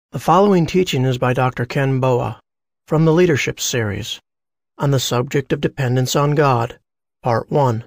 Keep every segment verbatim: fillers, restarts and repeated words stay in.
The following teaching is by Doctor Ken Boa from the Leadership Series on the subject of dependence on God, Part one.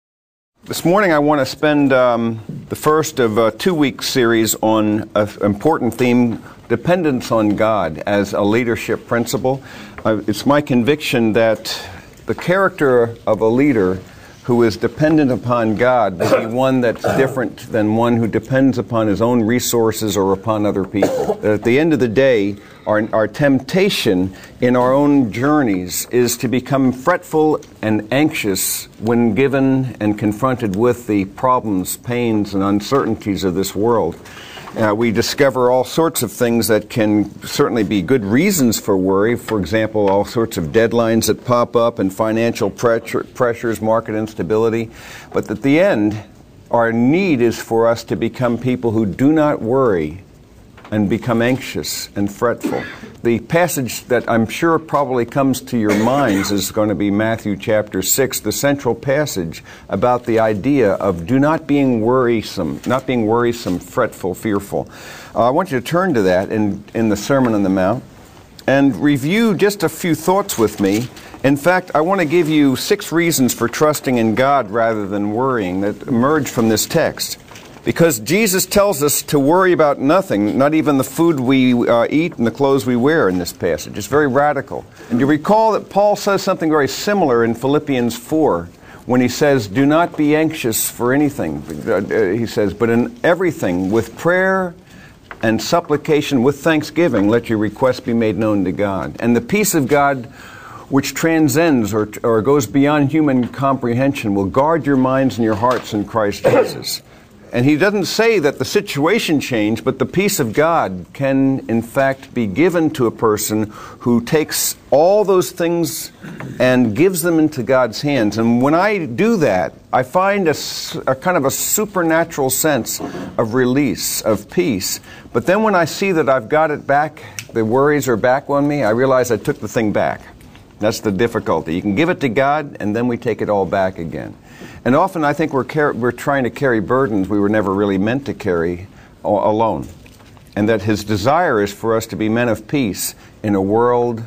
This morning I want to spend um, the first of a two-week series on an important theme, dependence on God as a leadership principle. Uh, it's my conviction that the character of a leader who is dependent upon God will be one that's different than one who depends upon his own resources or upon other people. That at the end of the day, our, our temptation in our own journeys is to become fretful and anxious when given and confronted with the problems, pains, and uncertainties of this world. Uh, we discover all sorts of things that can certainly be good reasons for worry. For example, all sorts of deadlines that pop up and financial pressure, pressures, market instability. But at the end, our need is for us to become people who do not worry and become anxious and fretful. The passage that I'm sure probably comes to your minds is going to be Matthew chapter six, the central passage about the idea of do not being worrisome, not being worrisome, fretful, fearful. Uh, I want you to turn to that in, in the Sermon on the Mount and review just a few thoughts with me. In fact, I want to give you six reasons for trusting in God rather than worrying that emerge from this text. Because Jesus tells us to worry about nothing, not even the food we uh, eat and the clothes we wear in this passage. It's very radical. And you recall that Paul says something very similar in Philippians four when he says, do not be anxious for anything. Uh, he says, but in everything, with prayer and supplication, with thanksgiving, let your requests be made known to God. And the peace of God, which transcends or, or goes beyond human comprehension, will guard your minds and your hearts in Christ Jesus. And he doesn't say that the situation changed, but the peace of God can, in fact, be given to a person who takes all those things and gives them into God's hands. And when I do that, I find a, a kind of a supernatural sense of release, of peace. But then when I see that I've got it back, the worries are back on me, I realize I took the thing back. That's the difficulty. You can give it to God, and then we take it all back again. And often I think we're, car- we're trying to carry burdens we were never really meant to carry a- alone. And that his desire is for us to be men of peace in a world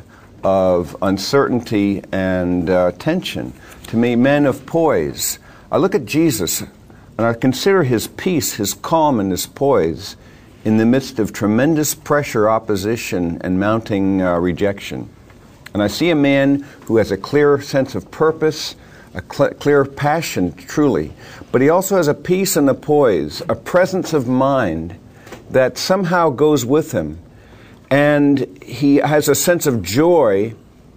of uncertainty and uh, tension. To me, men of poise. I look at Jesus, and I consider his peace, his calm, and his poise in the midst of tremendous pressure, opposition, and mounting uh, rejection. And I see a man who has a clear sense of purpose, a cl- clear passion, truly. But he also has a peace and a poise, a presence of mind that somehow goes with him. And he has a sense of joy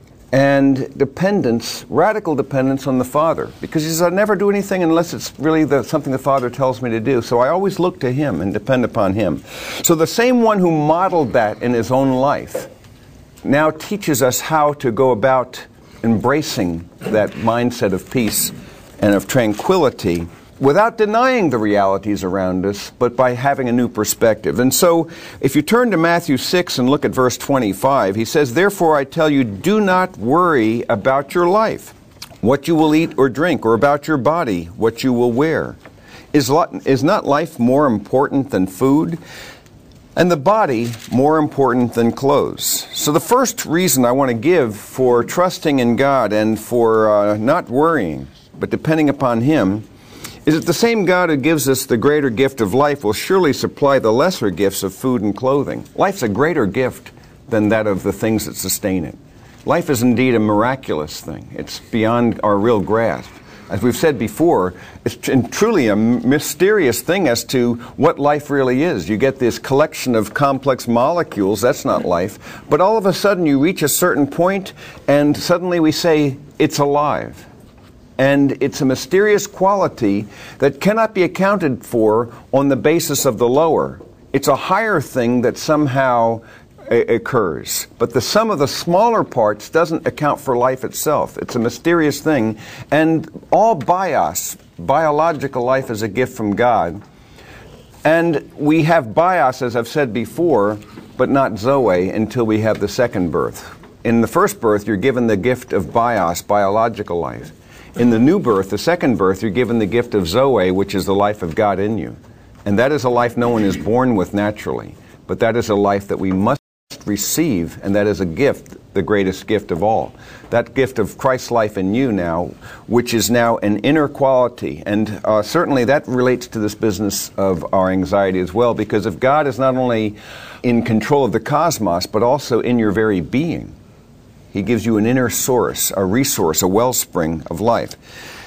and dependence, radical dependence on the Father. Because he says, I never do anything unless it's really the, something the Father tells me to do. So I always look to him and depend upon him. So the same one who modeled that in his own life now teaches us how to go about embracing that mindset of peace and of tranquility without denying the realities around us, but by having a new perspective. And so, if you turn to Matthew six and look at verse twenty-five, he says, therefore I tell you, do not worry about your life, what you will eat or drink, or about your body, what you will wear. Is, lo- is not life more important than food? And the body more important than clothes. So the first reason I want to give for trusting in God and for uh, not worrying, but depending upon him, is that the same God who gives us the greater gift of life will surely supply the lesser gifts of food and clothing. Life's a greater gift than that of the things that sustain it. Life is indeed a miraculous thing. It's beyond our real grasp. As we've said before, it's truly a mysterious thing as to what life really is. You get this collection of complex molecules, that's not life, but all of a sudden you reach a certain point and suddenly we say, it's alive. And it's a mysterious quality that cannot be accounted for on the basis of the lower. It's a higher thing that somehow occurs. But the sum of the smaller parts doesn't account for life itself. It's a mysterious thing. And all bios, biological life, is a gift from God. And we have bios, as I've said before, but not zoe until we have the second birth. In the first birth, you're given the gift of bios, biological life. In the new birth, the second birth, you're given the gift of zoe, which is the life of God in you. And that is a life no one is born with naturally. but that is a life that we must receive, and that is a gift, the greatest gift of all. That gift of Christ's life in you now, which is now an inner quality. And uh, certainly that relates to this business of our anxiety as well, because if God is not only in control of the cosmos, but also in your very being, He gives you an inner source, a resource, a wellspring of life.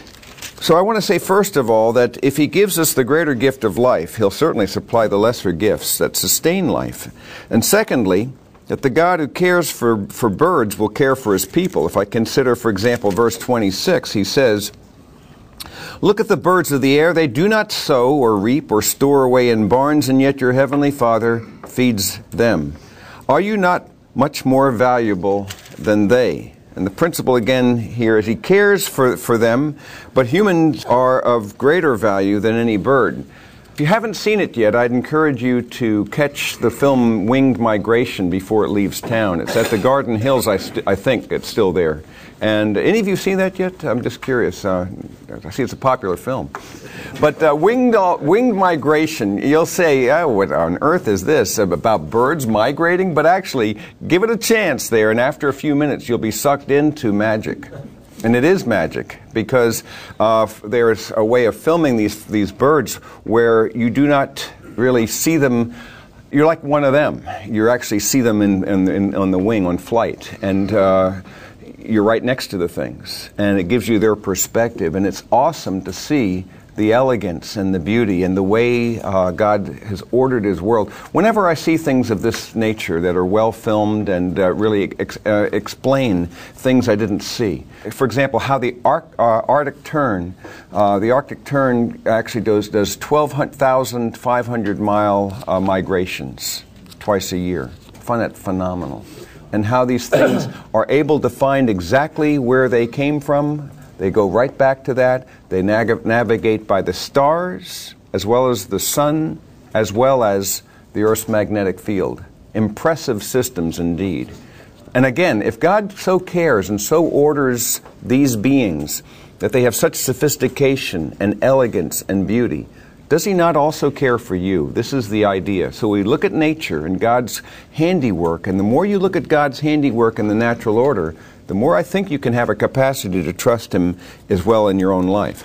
So I want to say, first of all, that if He gives us the greater gift of life, He'll certainly supply the lesser gifts that sustain life. And secondly, that the God who cares for, for birds will care for His people. If I consider, for example, verse twenty-six, He says, "Look at the birds of the air. They do not sow or reap or store away in barns, and yet your heavenly Father feeds them. Are you not much more valuable than they?" And the principle again here is He cares for, for them, but humans are of greater value than any bird. If you haven't seen it yet, I'd encourage you to catch the film Winged Migration before it leaves town. It's at the Garden Hills, I, st- I think it's still there. And any of you seen that yet? I'm just curious. Uh, I see it's a popular film. But uh, winged, uh, winged Migration, you'll say, oh, what on earth is this? About birds migrating? But actually, give it a chance there, and after a few minutes, you'll be sucked into magic. And it is magic, because uh, there's a way of filming these, these birds where you do not really see them. You're like one of them. You actually see them in, in, in, on the wing, on flight. And uh, you're right next to the things, and it gives you their perspective, and it's awesome to see the elegance and the beauty and the way uh, God has ordered His world. Whenever I see things of this nature that are well filmed and uh, really ex- uh, explain things I didn't see. For example, how the Arc, uh, Arctic Tern, uh, the Arctic Tern actually does, does twelve thousand five hundred mile uh, migrations twice a year. I find that phenomenal. And how these things are able to find exactly where they came from. They go right back to that. They nav- navigate by the stars, as well as the sun, as well as the Earth's magnetic field. Impressive systems indeed. And again, if God so cares and so orders these beings that they have such sophistication and elegance and beauty, does He not also care for you? This is the idea. So we look at nature and God's handiwork, and the more you look at God's handiwork in the natural order, the more I think you can have a capacity to trust Him as well in your own life.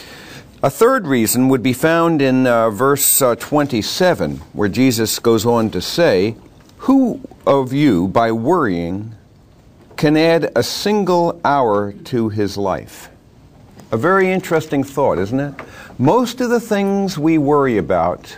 A third reason would be found in uh, verse uh, twenty-seven, where Jesus goes on to say, "Who of you, by worrying, can add a single hour to his life?" A very interesting thought, isn't it? Most of the things we worry about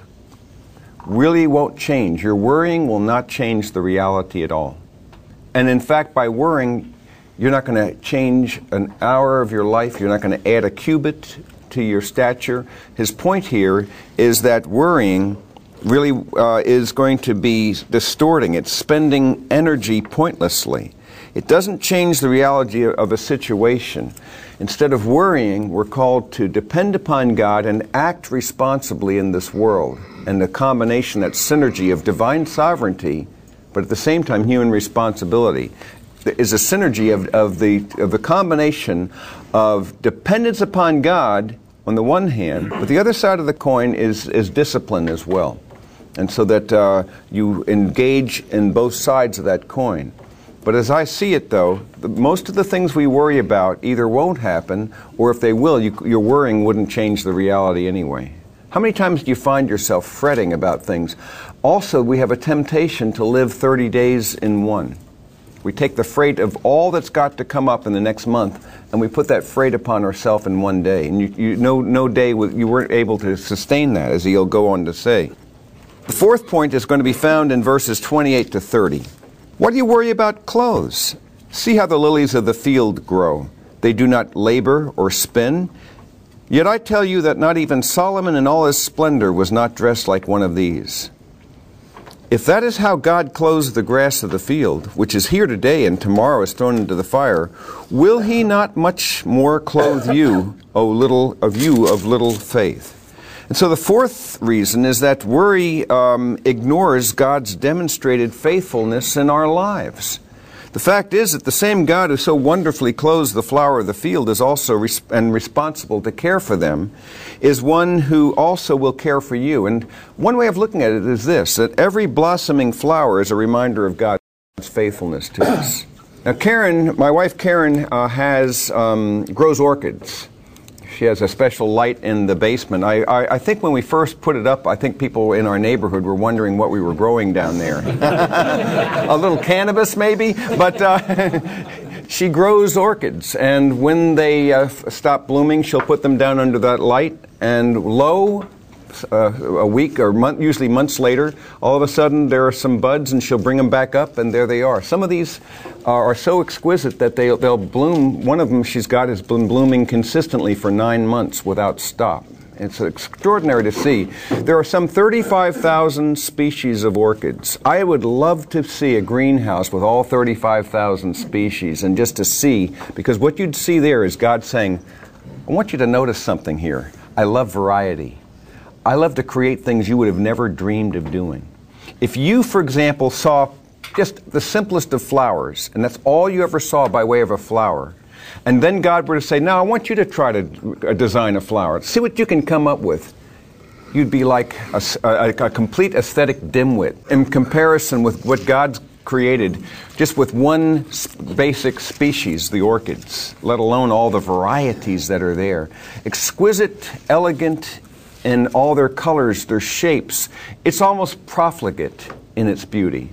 really won't change. Your worrying will not change the reality at all. And in fact, by worrying, you're not going to change an hour of your life. You're not going to add a cubit to your stature. His point here is that worrying really uh, is going to be distorting. It's spending energy pointlessly. It doesn't change the reality of a situation. Instead of worrying, we're called to depend upon God and act responsibly in this world. And the combination, that synergy of divine sovereignty, but at the same time human responsibility, is a synergy of, of, the, of the combination of dependence upon God on the one hand, but the other side of the coin is, is discipline as well. And so that uh, you engage in both sides of that coin. But as I see it, though, the, most of the things we worry about either won't happen, or if they will, you, your worrying wouldn't change the reality anyway. How many times do you find yourself fretting about things? Also, we have a temptation to live thirty days in one. We take the freight of all that's got to come up in the next month, and we put that freight upon ourselves in one day. And you, you no, no day with, you weren't able to sustain that, as he'll go on to say. The fourth point is going to be found in verses twenty-eight to thirty. What do you worry about clothes? See how the lilies of the field grow. They do not labor or spin. Yet I tell you that not even Solomon in all his splendor was not dressed like one of these. If that is how God clothes the grass of the field, which is here today and tomorrow is thrown into the fire, will He not much more clothe you, O little of you of little faith? And so the fourth reason is that worry um, ignores God's demonstrated faithfulness in our lives. The fact is that the same God who so wonderfully clothes the flower of the field is also res- and responsible to care for them, is one who also will care for you. And one way of looking at it is this, that every blossoming flower is a reminder of God's faithfulness to us. Now Karen, my wife Karen, uh, has um, grows orchids. She has a special light in the basement. I, I, I think when we first put it up, I think people in our neighborhood were wondering what we were growing down there. A little cannabis, maybe? But uh, she grows orchids, and when they uh, stop blooming, she'll put them down under that light, and lo, uh, a week or month, usually months later, all of a sudden there are some buds, and she'll bring them back up, and there they are. Some of these are, are so exquisite that they, they'll bloom. One of them she's got has been blooming consistently for nine months without stop. It's extraordinary to see. There are some thirty-five thousand species of orchids. I would love to see a greenhouse with all thirty-five thousand species, and just to see, because what you'd see there is God saying, I want you to notice something here. I love variety. I love to create things you would have never dreamed of doing. If you, for example, saw just the simplest of flowers, and that's all you ever saw by way of a flower, and then God were to say, now I want you to try to design a flower. See what you can come up with. You'd be like a, a, a complete aesthetic dimwit in comparison with what God's created just with one basic species, the orchids, let alone all the varieties that are there. Exquisite, elegant, in all their colors, their shapes. It's almost profligate in its beauty.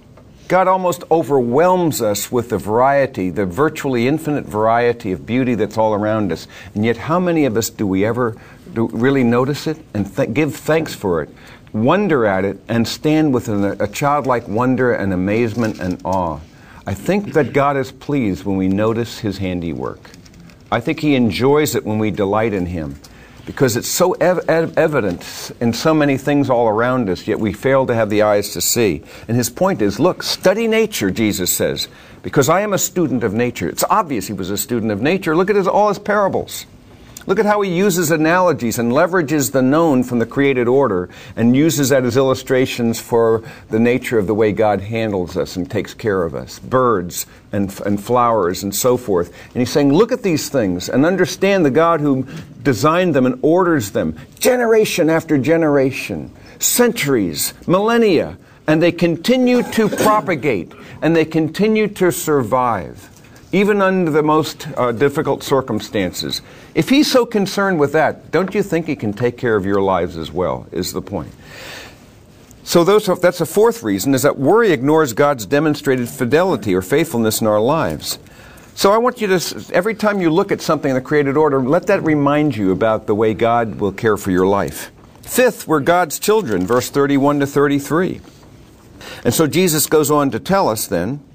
God almost overwhelms us with the variety, the virtually infinite variety of beauty that's all around us. And yet how many of us do we ever do really notice it and th- give thanks for it, wonder at it, and stand with an, a childlike wonder and amazement and awe? I think that God is pleased when we notice His handiwork. I think He enjoys it when we delight in Him, because it's so ev- ev- evident in so many things all around us, yet we fail to have the eyes to see. And his point is, look, study nature, Jesus says, because I am a student of nature. It's obvious he was a student of nature. Look at his, all his parables. Look at how he uses analogies and leverages the known from the created order and uses that as illustrations for the nature of the way God handles us and takes care of us. Birds and, and flowers and so forth. And he's saying, look at these things and understand the God who designed them and orders them generation after generation, centuries, millennia, and they continue to propagate and they continue to survive, even under the most uh, difficult circumstances. If he's so concerned with that, don't you think he can take care of your lives as well, is the point. So those are, that's a fourth reason, is that worry ignores God's demonstrated fidelity or faithfulness in our lives. So I want you to, every time you look at something in the created order, let that remind you about the way God will care for your life. Fifth, we're God's children, verse thirty-one to thirty-three. And so Jesus goes on to tell us then,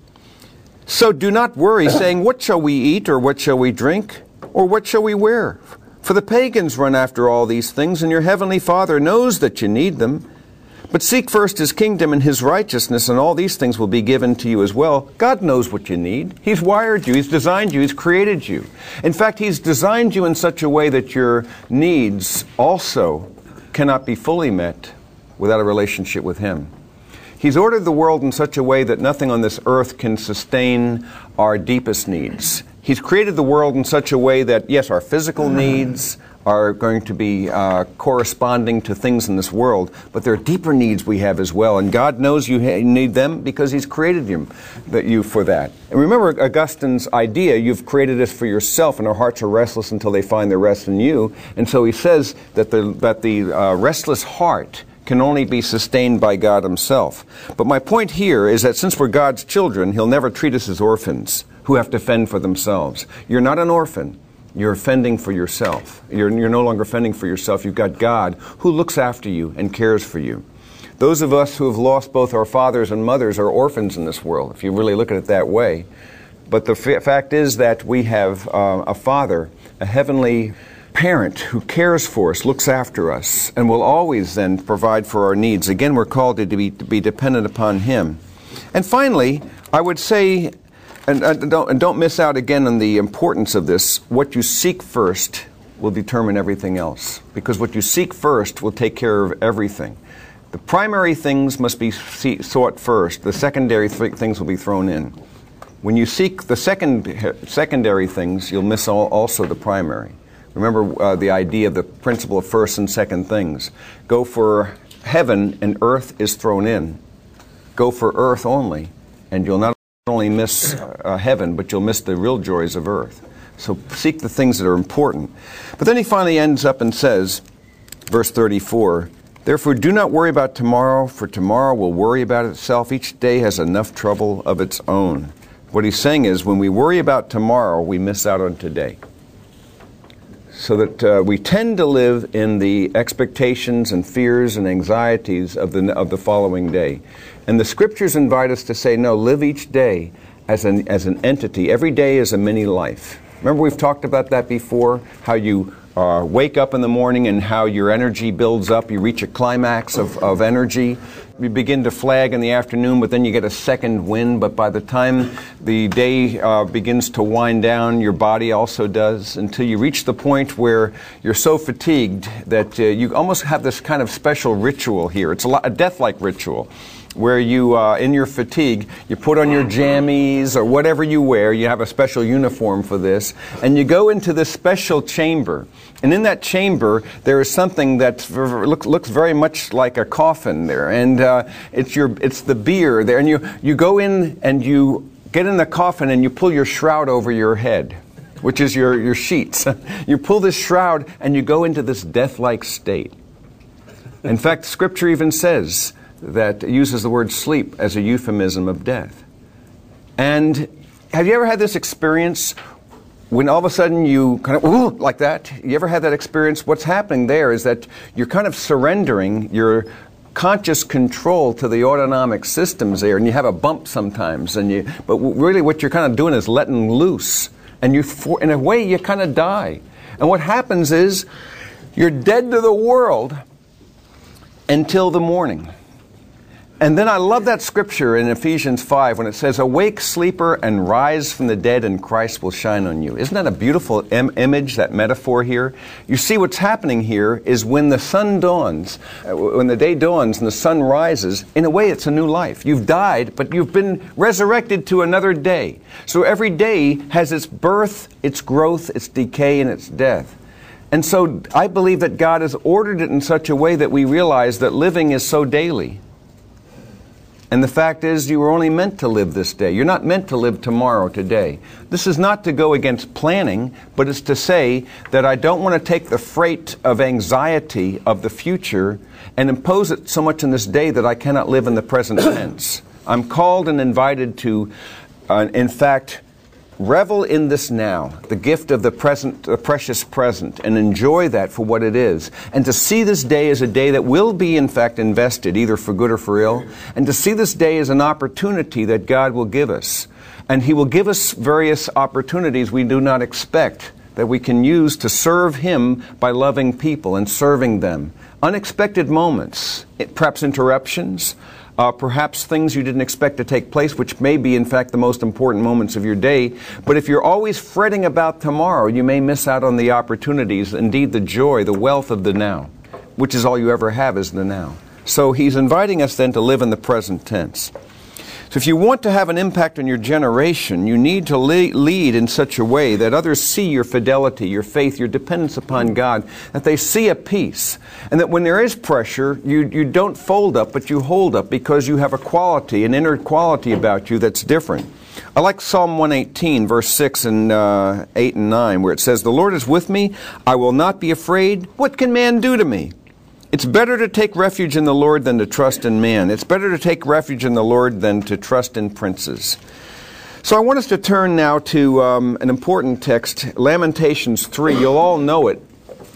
so do not worry, saying, what shall we eat, or what shall we drink, or what shall we wear? For the pagans run after all these things, and your heavenly Father knows that you need them. But seek first His kingdom and His righteousness, and all these things will be given to you as well. God knows what you need. He's wired you. He's designed you. He's created you. In fact, He's designed you in such a way that your needs also cannot be fully met without a relationship with Him. He's ordered the world in such a way that nothing on this earth can sustain our deepest needs. He's created the world in such a way that, yes, our physical needs are going to be uh, corresponding to things in this world, but there are deeper needs we have as well, and God knows you ha- need them because He's created you, that you for that. And remember Augustine's idea, you've created us for yourself, and our hearts are restless until they find their rest in you. And so he says that the, that the uh, restless heart can only be sustained by God Himself. But my point here is that since we're God's children, He'll never treat us as orphans who have to fend for themselves. You're not an orphan. You're fending for yourself. You're, you're no longer fending for yourself. You've got God who looks after you and cares for you. Those of us who have lost both our fathers and mothers are orphans in this world, if you really look at it that way. But the f- fact is that we have uh, a Father, a heavenly parent who cares for us, looks after us, and will always then provide for our needs. Again, we're called to be, to be dependent upon Him. And finally, I would say, and, and, don't, and don't miss out again on the importance of this, what you seek first will determine everything else. Because what you seek first will take care of everything. The primary things must be sought first. The secondary th- things will be thrown in. When you seek the second, secondary things, you'll miss all, also the primary. Remember uh, the idea of the principle of first and second things. Go for heaven and earth is thrown in. Go for earth only, and you'll not only miss uh, heaven, but you'll miss the real joys of earth. So seek the things that are important. But then he finally ends up and says, verse thirty-four, therefore do not worry about tomorrow, for tomorrow will worry about itself. Each day has enough trouble of its own. What he's saying is when we worry about tomorrow, we miss out on today. So that uh, we tend to live in the expectations and fears and anxieties of the of the following day. And the scriptures invite us to say, no, live each day as an, as an entity. Every day is a mini life. Remember we've talked about that before, how you uh, wake up in the morning and how your energy builds up. You reach a climax of, of energy. You begin to flag in the afternoon, but then you get a second wind. But by the time the day uh, begins to wind down, your body also does, until you reach the point where you're so fatigued that uh, you almost have this kind of special ritual here. It's a, lot, a death-like ritual, where you, uh, in your fatigue, you put on your jammies or whatever you wear. You have a special uniform for this, and you go into this special chamber. And in that chamber, there is something that looks, looks very much like a coffin there, and uh, it's your it's the beer there. And you you go in and you get in the coffin and you pull your shroud over your head, which is your your sheets. You pull this shroud and you go into this death-like state. In fact, Scripture even says that it uses the word sleep as a euphemism of death. And have you ever had this experience when all of a sudden you kind of, ooh, like that? You ever had that experience? What's happening there is that you're kind of surrendering your conscious control to the autonomic systems there, and you have a bump sometimes. And you, but really what you're kind of doing is letting loose. And you, for, in a way, you kind of die. And what happens is you're dead to the world until the morning. And then I love that scripture in Ephesians five when it says, awake, sleeper, and rise from the dead, and Christ will shine on you. Isn't that a beautiful im- image, that metaphor here? You see what's happening here is when the sun dawns, uh, when the day dawns and the sun rises, in a way it's a new life. You've died, but you've been resurrected to another day. So every day has its birth, its growth, its decay, and its death. And so I believe that God has ordered it in such a way that we realize that living is so daily. And the fact is, you were only meant to live this day. You're not meant to live tomorrow, today. This is not to go against planning, but it's to say that I don't want to take the freight of anxiety of the future and impose it so much in this day that I cannot live in the present tense. I'm called and invited to, uh, in fact, revel in this now, the gift of the present, the precious present, and enjoy that for what it is. And to see this day as a day that will be, in fact, invested, either for good or for ill. And to see this day as an opportunity that God will give us. And He will give us various opportunities we do not expect that we can use to serve Him by loving people and serving them. Unexpected moments, perhaps interruptions, Uh, perhaps things you didn't expect to take place, which may be, in fact, the most important moments of your day. But if you're always fretting about tomorrow, you may miss out on the opportunities, indeed the joy, the wealth of the now, which is all you ever have is the now. So He's inviting us then to live in the present tense. So if you want to have an impact on your generation, you need to le- lead in such a way that others see your fidelity, your faith, your dependence upon God, that they see a peace. And that when there is pressure, you, you don't fold up, but you hold up because you have a quality, an inner quality about you that's different. I like Psalm one eighteen, verse six and uh, eight and nine, where it says, the Lord is with me, I will not be afraid. What can man do to me? It's better to take refuge in the Lord than to trust in man. It's better to take refuge in the Lord than to trust in princes. So I want us to turn now to um, an important text, Lamentations three. You'll all know it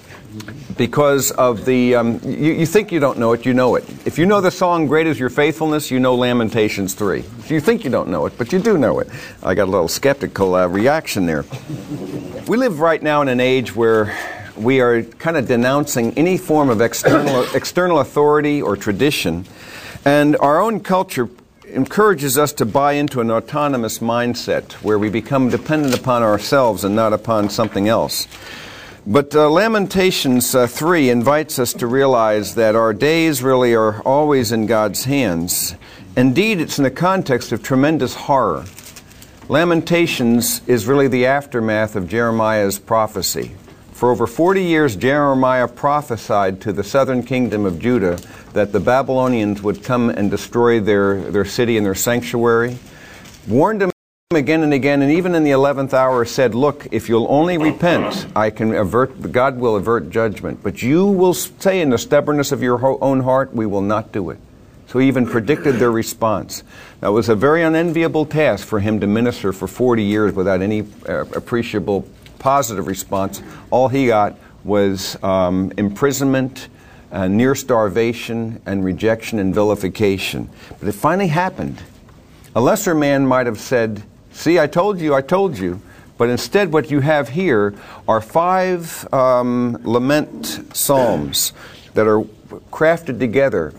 because of the, um, you, you think you don't know it, you know it. If you know the song, Great is Your Faithfulness, you know Lamentations three. If you think you don't know it, but you do know it. I got a little skeptical uh, reaction there. We live right now in an age where we are kind of denouncing any form of external external authority or tradition. And our own culture encourages us to buy into an autonomous mindset where we become dependent upon ourselves and not upon something else. But uh, Lamentations uh, three invites us to realize that our days really are always in God's hands. Indeed, it's in the context of tremendous horror. Lamentations is really the aftermath of Jeremiah's prophecy. For over forty years, Jeremiah prophesied to the southern kingdom of Judah that the Babylonians would come and destroy their, their city and their sanctuary, warned them again and again, and even in the eleventh hour said, look, if you'll only repent, I can avert, God will avert judgment. But you will say in the stubbornness of your own heart, we will not do it. So he even predicted their response. Now, it was a very unenviable task for him to minister for forty years without any uh, appreciable positive response. All he got was um, imprisonment, uh, near starvation, and rejection and vilification. But it finally happened. A lesser man might have said, see, I told you, I told you. But instead what you have here are five um, lament psalms that are crafted together,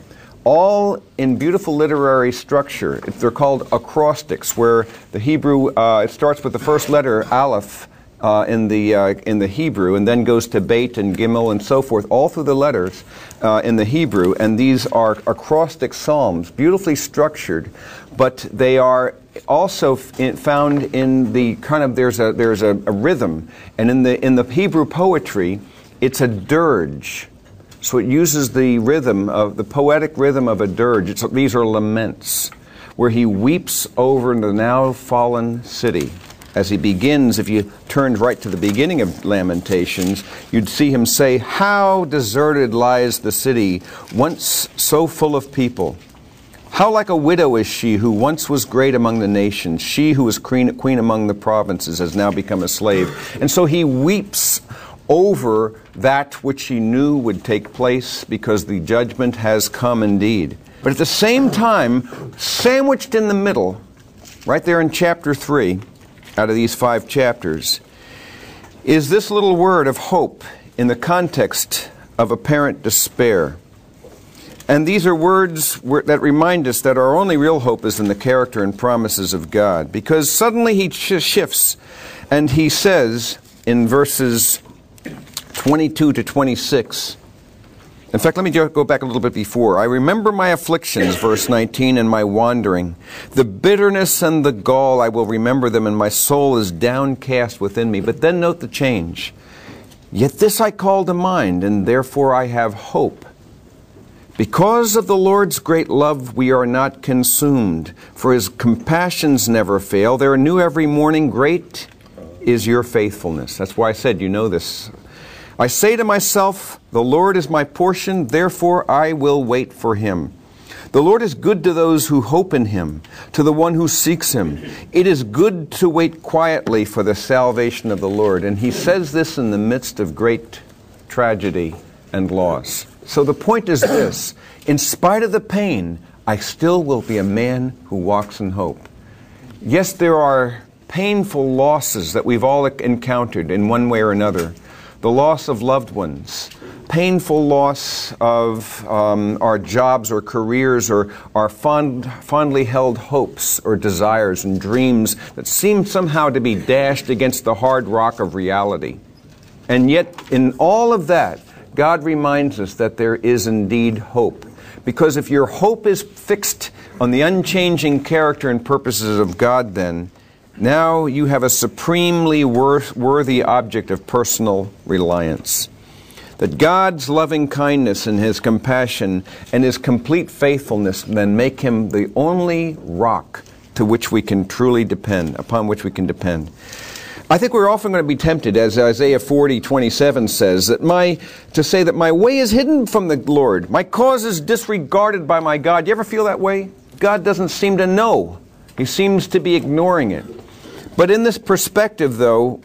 all in beautiful literary structure. They're called acrostics, where the Hebrew, uh, it starts with the first letter, Aleph, Uh, in the uh, in the Hebrew, and then goes to Beit and Gimel and so forth, all through the letters uh, in the Hebrew. And these are acrostic psalms, beautifully structured, but they are also f- in, found in the kind of there's a there's a, a rhythm, and in the in the Hebrew poetry, it's a dirge. So it uses the rhythm of the poetic rhythm of a dirge. It's, these are laments, where he weeps over the now fallen city. As he begins, if you turned right to the beginning of Lamentations, you'd see him say, how deserted lies the city, once so full of people. How like a widow is she who once was great among the nations. She who was queen, queen among the provinces has now become a slave. And so he weeps over that which he knew would take place, because the judgment has come indeed. But at the same time, sandwiched in the middle, right there in chapter three, out of these five chapters, is this little word of hope in the context of apparent despair. And these are words that remind us that our only real hope is in the character and promises of God. Because suddenly he shifts and he says in verses twenty-two to twenty-six, in fact, let me go back a little bit before. I remember my afflictions, verse nineteen, and my wandering. The bitterness and the gall, I will remember them, and my soul is downcast within me. But then note the change. Yet this I call to mind, and therefore I have hope. Because of the Lord's great love, we are not consumed, for his compassions never fail. They are new every morning. Great is your faithfulness. That's why I said, you know this. I say to myself, the Lord is my portion, therefore I will wait for him. The Lord is good to those who hope in him, to the one who seeks him. It is good to wait quietly for the salvation of the Lord. And he says this in the midst of great tragedy and loss. So the point is this: in spite of the pain, I still will be a man who walks in hope. Yes, there are painful losses that we've all encountered in one way or another. The loss of loved ones, painful loss of um, our jobs or careers, or our fond, fondly held hopes or desires and dreams that seem somehow to be dashed against the hard rock of reality. And yet, in all of that, God reminds us that there is indeed hope. Because if your hope is fixed on the unchanging character and purposes of God, then now you have a supremely worth, worthy object of personal reliance. That God's loving kindness and his compassion and his complete faithfulness then make him the only rock to which we can truly depend, upon which we can depend. I think we're often going to be tempted, as Isaiah forty twenty-seven says, that my to say that my way is hidden from the Lord. My cause is disregarded by my God. You ever feel that way? God doesn't seem to know. He seems to be ignoring it. But in this perspective, though,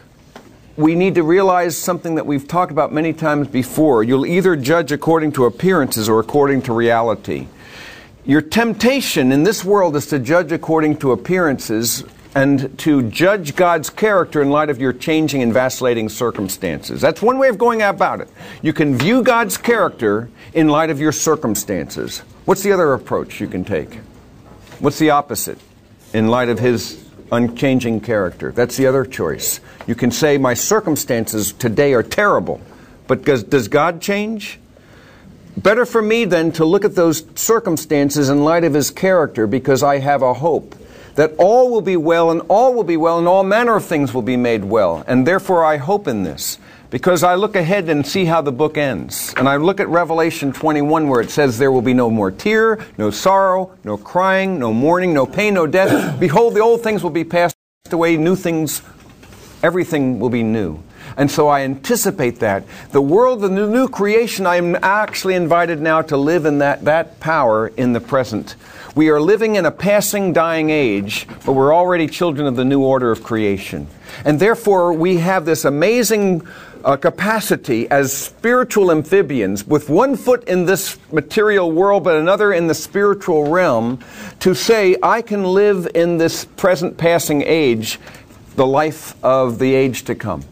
we need to realize something that we've talked about many times before. You'll either judge according to appearances or according to reality. Your temptation in this world is to judge according to appearances and to judge God's character in light of your changing and vacillating circumstances. That's one way of going about it. You can view God's character in light of your circumstances. What's the other approach you can take? What's the opposite? In light of his unchanging character. That's the other choice. You can say, my circumstances today are terrible, but does, does God change? Better for me then to look at those circumstances in light of his character, because I have a hope that all will be well, and all will be well, and all manner of things will be made well. And therefore I hope in this, because I look ahead and see how the book ends. And I look at Revelation twenty-one, where it says there will be no more tear, no sorrow, no crying, no mourning, no pain, no death. Behold, the old things will be passed away, new things, everything will be new. And so I anticipate that. The world, the new, new creation, I am actually invited now to live in that, that power in the present. We are living in a passing, dying age, but we're already children of the new order of creation. And therefore, we have this amazing uh, capacity as spiritual amphibians, with one foot in this material world, but another in the spiritual realm, to say, I can live in this present passing age, the life of the age to come.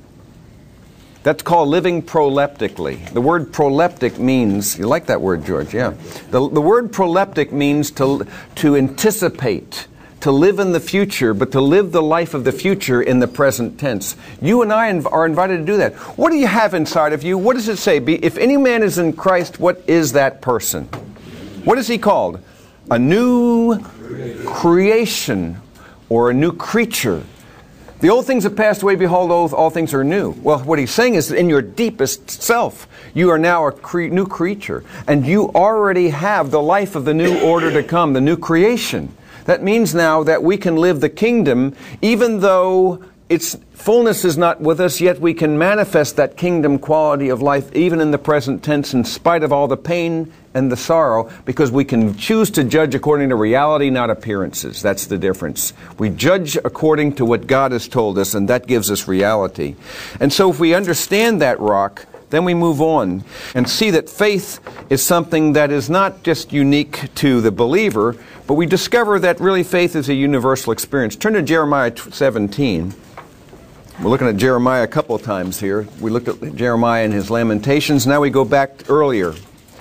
That's called living proleptically. The word proleptic means, you like that word, George, yeah. The, the word proleptic means to, to anticipate, to live in the future, but to live the life of the future in the present tense. You and I are invited to do that. What do you have inside of you? What does it say? Be, if any man is in Christ, what is that person? What is he called? A new creation or a new creature. The old things have passed away, behold, all, all things are new. Well, what he's saying is that in your deepest self, you are now a cre- new creature. And you already have the life of the new order to come, the new creation. That means now that we can live the kingdom, even though its fullness is not with us, yet we can manifest that kingdom quality of life even in the present tense, in spite of all the pain and the sorrow, because we can choose to judge according to reality, not appearances. That's the difference. We judge according to what God has told us, and that gives us reality. And so if we understand that rock, then we move on and see that faith is something that is not just unique to the believer, but we discover that really faith is a universal experience. Turn to Jeremiah seventeen. We're looking at Jeremiah a couple of times here. We looked at Jeremiah and his Lamentations. Now we go back earlier.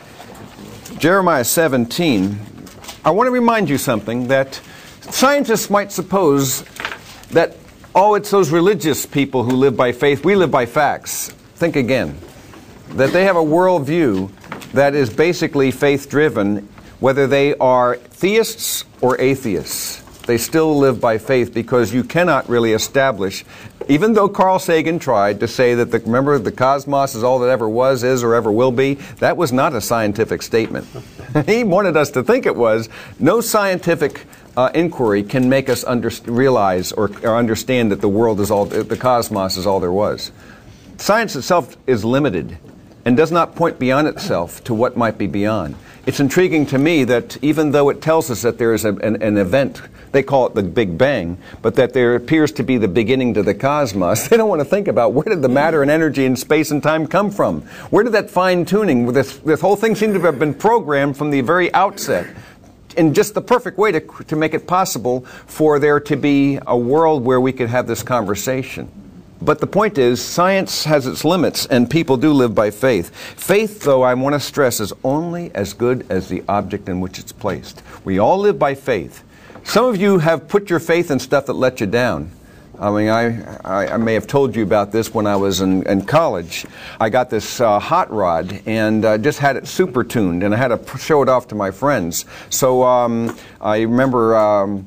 Jeremiah seventeen. I want to remind you something, that scientists might suppose that, oh, it's those religious people who live by faith. We live by facts. Think again. That they have a worldview that is basically faith-driven, whether they are theists or atheists. They still live by faith, because you cannot really establish, even though Carl Sagan tried to say that, the, remember, the cosmos is all that ever was, is, or ever will be, that was not a scientific statement. He wanted us to think it was. No scientific uh, inquiry can make us under, realize or, or understand that the world is all, the cosmos is all there was. Science itself is limited and does not point beyond itself to what might be beyond. It's intriguing to me that even though it tells us that there is a, an, an event, they call it the Big Bang, but that there appears to be the beginning to the cosmos, they don't want to think about where did the matter and energy and space and time come from? Where did that fine-tuning, this, this whole thing seemed to have been programmed from the very outset in just the perfect way to, to make it possible for there to be a world where we could have this conversation. But the point is, science has its limits, and people do live by faith. Faith, though, I want to stress, is only as good as the object in which it's placed. We all live by faith. Some of you have put your faith in stuff that let you down. I mean, I, I, I may have told you about this when I was in, in college. I got this uh, hot rod and uh, just had it super tuned, and I had to show it off to my friends. So um, I remember... Um,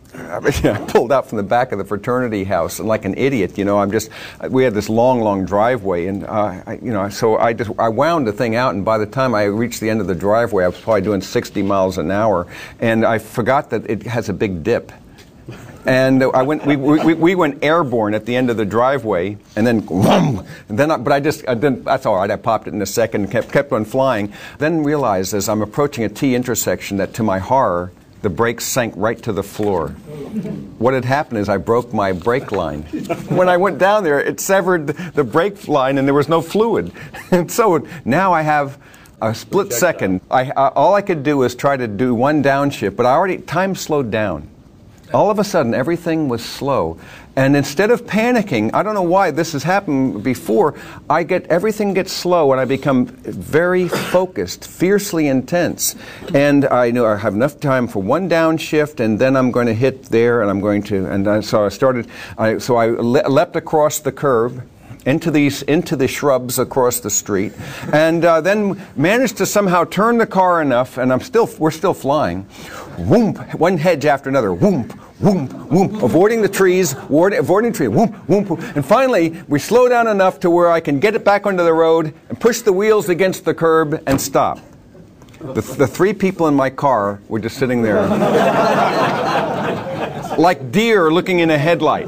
I pulled out from the back of the fraternity house, and like an idiot, you know, I'm just, we had this long, long driveway, and, uh, I, you know, so I just, I wound the thing out, and by the time I reached the end of the driveway, I was probably doing sixty miles an hour, and I forgot that it has a big dip. And I went, we, we, we went airborne at the end of the driveway, and then, whoom, and then I, but I just, I didn't, that's all right, I popped it in a second, and kept, kept on flying, then realized as I'm approaching a T intersection that, to my horror, the brakes sank right to the floor. What had happened is I broke my brake line. When I went down there, it severed the brake line and there was no fluid. And so now I have a split second. I, uh, all I could do was try to do one downshift, but I already, time slowed down. All of a sudden, everything was slow. And instead of panicking, I don't know why this has happened before, I get, everything gets slow and I become very focused, fiercely intense. And I know I have enough time for one downshift, and then I'm going to hit there, and I'm going to, and I, so I started, I, so I le- leapt across the curb, into these into the shrubs across the street, and uh, then managed to somehow turn the car enough, and I'm still we're still flying. Whoomp, one hedge after another. Whoomp, whoomp, whoomp, avoiding the trees, avoiding the trees. Whoomp, whoomp, whoomp, and finally we slow down enough to where I can get it back onto the road and push the wheels against the curb and stop. The, the three people in my car were just sitting there, like deer looking in a headlight.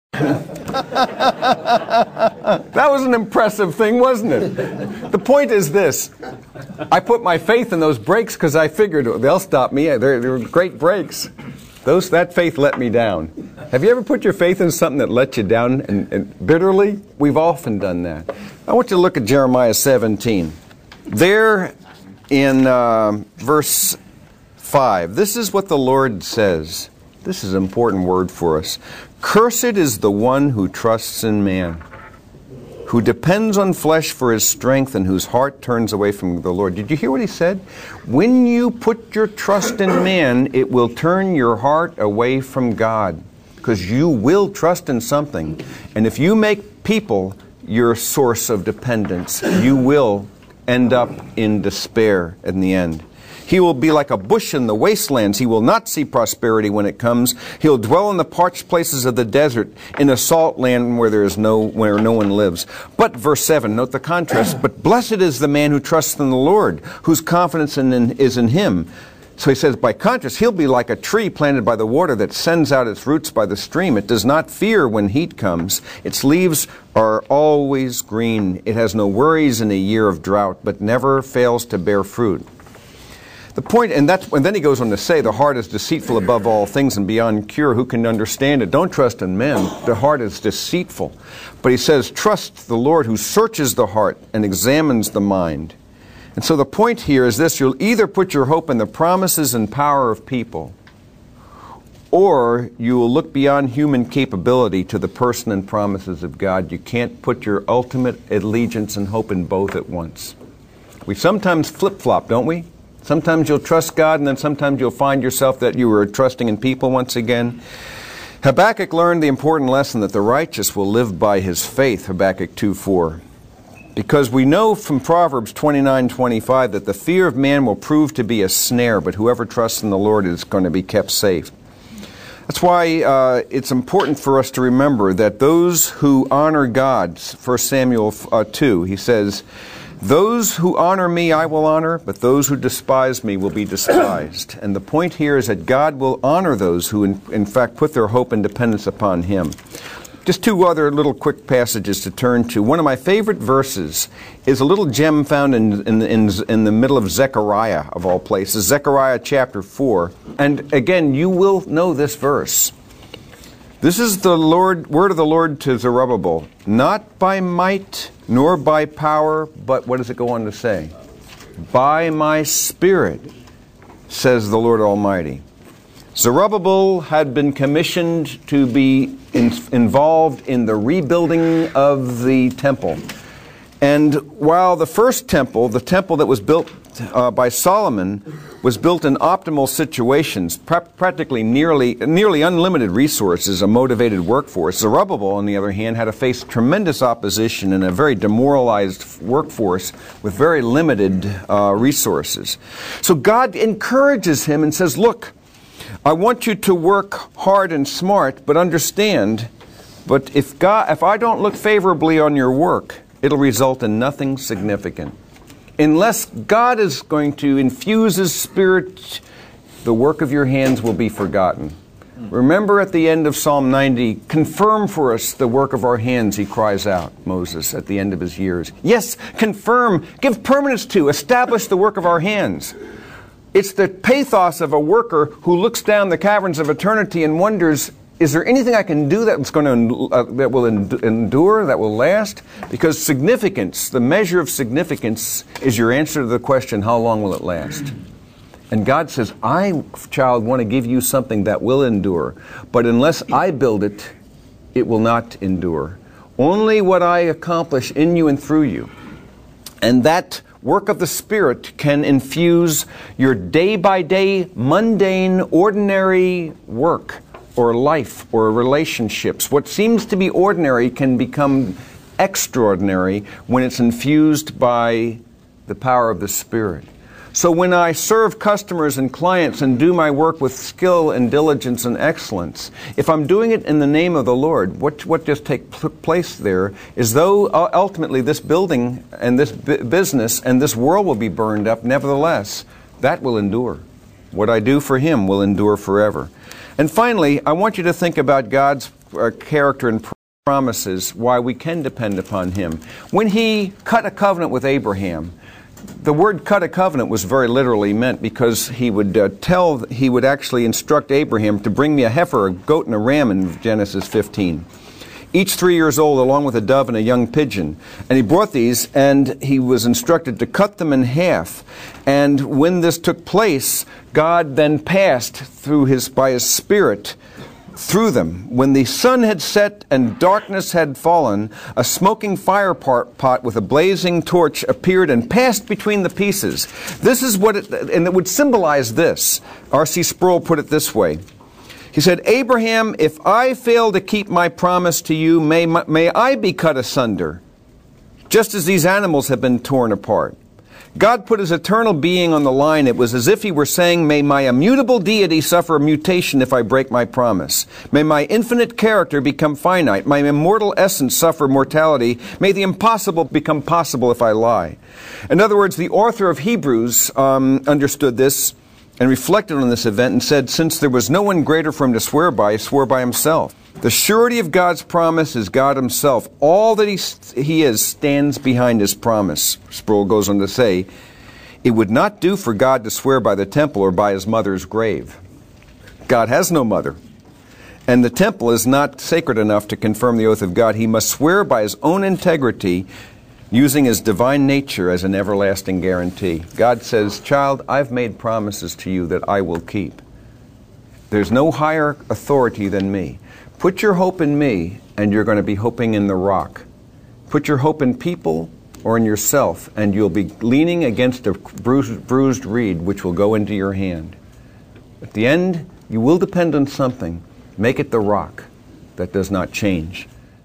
That was an impressive thing, wasn't it? The point is this. I put my faith in those brakes because I figured they'll stop me. They're, they're great brakes. Those, that faith let me down. Have you ever put your faith in something that let you down and, and bitterly? We've often done that. I want you to look at Jeremiah seventeen. There in uh, verse five, this is what the Lord says. This is an important word for us. Cursed is the one who trusts in man, who depends on flesh for his strength, and whose heart turns away from the Lord. Did you hear what he said? When you put your trust in man, it will turn your heart away from God, because you will trust in something. And if you make people your source of dependence, you will end up in despair in the end. He will be like a bush in the wastelands. He will not see prosperity when it comes. He'll dwell in the parched places of the desert, in a salt land where there is no where no one lives. But verse seven, note the contrast. But blessed is the man who trusts in the Lord, whose confidence in, in, is in him. So he says, by contrast, he'll be like a tree planted by the water that sends out its roots by the stream. It does not fear when heat comes. Its leaves are always green. It has no worries in a year of drought, but never fails to bear fruit. The point, and that's, and then he goes on to say, the heart is deceitful above all things and beyond cure. Who can understand it? Don't trust in men. The heart is deceitful. But he says, trust the Lord who searches the heart and examines the mind. And so the point here is this: you'll either put your hope in the promises and power of people, or you will look beyond human capability to the person and promises of God. You can't put your ultimate allegiance and hope in both at once. We sometimes flip-flop, don't we? Sometimes you'll trust God, and then sometimes you'll find yourself that you were trusting in people once again. Habakkuk learned the important lesson that the righteous will live by his faith, Habakkuk two four. Because we know from Proverbs twenty-nine twenty-five that the fear of man will prove to be a snare, but whoever trusts in the Lord is going to be kept safe. That's why uh, it's important for us to remember that those who honor God, First Samuel uh, two, he says, those who honor me I will honor, but those who despise me will be despised. And the point here is that God will honor those who in, in fact put their hope and dependence upon him. Just two other little quick passages to turn to. One of my favorite verses is a little gem found in, in, in, in the middle of Zechariah, of all places, Zechariah chapter four. And again, you will know this verse. This is the Lord, word of the Lord to Zerubbabel. Not by might nor by power, but what does it go on to say? By my Spirit, says the Lord Almighty. Zerubbabel had been commissioned to be in, involved in the rebuilding of the temple. And while the first temple, the temple that was built uh, by Solomon, was built in optimal situations, pra- practically nearly, nearly unlimited resources, a motivated workforce, Zerubbabel, on the other hand, had to face tremendous opposition and a very demoralized workforce with very limited uh, resources. So God encourages him and says, look, I want you to work hard and smart, but understand, but if God, if I don't look favorably on your work, it'll result in nothing significant. Unless God is going to infuse His Spirit, the work of your hands will be forgotten. Remember at the end of Psalm ninety, confirm for us the work of our hands, he cries out, Moses, at the end of his years. Yes, confirm, give permanence to, establish the work of our hands. It's the pathos of a worker who looks down the caverns of eternity and wonders, is there anything I can do that's going to uh, that will endure, that will last? Because significance, the measure of significance, is your answer to the question, how long will it last? And God says, I, child, want to give you something that will endure. But unless I build it, it will not endure. Only what I accomplish in you and through you. And that work of the Spirit can infuse your day-by-day, mundane, ordinary work or life or relationships. What seems to be ordinary can become extraordinary when it's infused by the power of the Spirit. So when I serve customers and clients and do my work with skill and diligence and excellence, if I'm doing it in the name of the Lord, what, what just takes place there is though ultimately this building and this bu- business and this world will be burned up, nevertheless, that will endure. What I do for Him will endure forever. And finally, I want you to think about God's uh, character and promises, why we can depend upon Him. When He cut a covenant with Abraham, the word cut a covenant was very literally meant because he would uh, tell, he would actually instruct Abraham to bring me a heifer, a goat, and a ram in Genesis fifteen. Each three years old, along with a dove and a young pigeon. And he brought these, and he was instructed to cut them in half. And when this took place, God then passed through his, by His Spirit through them. When the sun had set and darkness had fallen, a smoking fire pot with a blazing torch appeared and passed between the pieces. This is what it, and it would symbolize this. R C Sproul put it this way. He said, Abraham, if I fail to keep my promise to you, may, may I be cut asunder, just as these animals have been torn apart. God put His eternal being on the line. It was as if He were saying, may my immutable deity suffer mutation if I break my promise. May my infinite character become finite. My immortal essence suffer mortality. May the impossible become possible if I lie. In other words, the author of Hebrews um, understood this and reflected on this event and said, since there was no one greater for him to swear by, he swore by himself. The surety of God's promise is God Himself. All that he, he is stands behind His promise. Sproul goes on to say, it would not do for God to swear by the temple or by His mother's grave. God has no mother. And the temple is not sacred enough to confirm the oath of God. He must swear by His own integrity, using His divine nature as an everlasting guarantee. God says, child, I've made promises to you that I will keep. There's no higher authority than me. Put your hope in me, and you're going to be hoping in the rock. Put your hope in people or in yourself, and you'll be leaning against a bruised, bruised reed, which will go into your hand. At the end, you will depend on something. Make it the rock that does not change.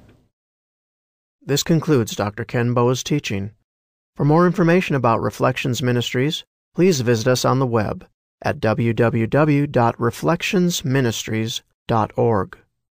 This concludes Doctor Ken Boa's teaching. For more information about Reflections Ministries, please visit us on the web at w w w dot reflections ministries dot org.